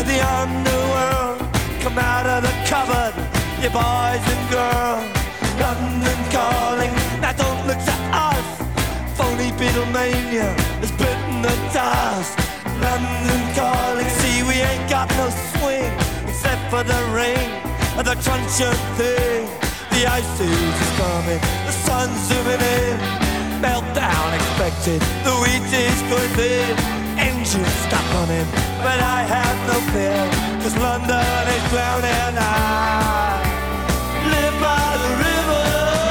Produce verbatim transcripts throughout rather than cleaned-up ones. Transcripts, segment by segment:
the underworld. Come out of the cupboard, you boys and girls. London calling, now don't look to us. Phony Beatlemania has bitten the dust. London calling, see we ain't got no swing except for the rain and the crunch of thing. The ice age is coming, the sun's zooming in. Meltdown expected, the wheat is going thin. Engines stop running, but I have no fear, cause London is drowning. I live by the river,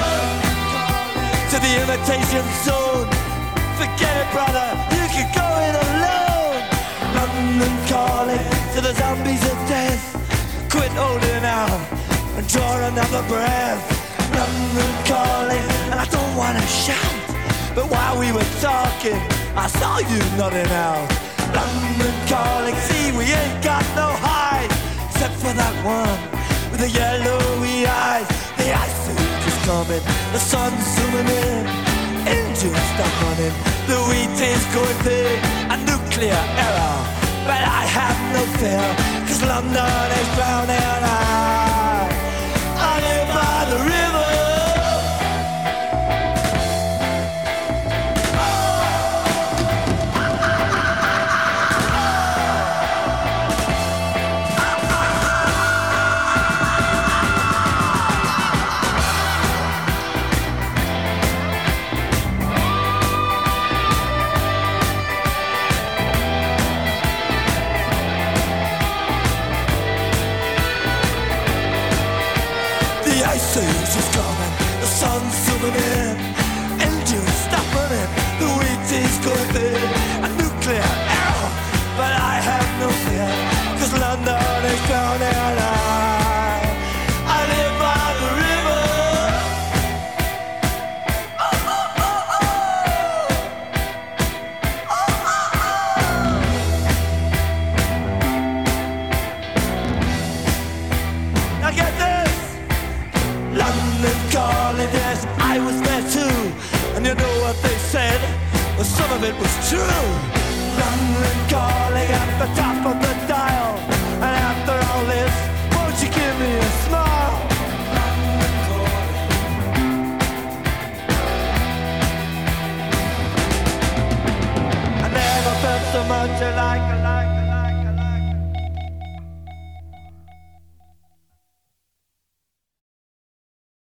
to the imitation zone. Forget it, brother, you can go it alone. London calling to the zombies of death. Quit holding out and draw another breath. London calling, and I don't wanna shout, but while we were talking, I saw you nodding out. London calling, see we ain't got no hide, except for that one with the yellowy eyes. The ice age is coming, the sun's zooming in. Engines stop running, the wheat is going thin. A nuclear error, but I have no fear, cause London is drowning. I, I live by the river. The ice age is coming, the sun's zooming in. Engines stop running, the wheat is going thin. A nuclear error, but I have no fear, cause London is drowning. I, I live by the river. Oh, oh, oh, oh. Oh, oh, oh. Now get this. London calling, yes, I was there too. And you know what they said? Well, some of it was true. London calling at the top of the dial. And after all this, won't you give me a smile? London calling. I never felt so much like, like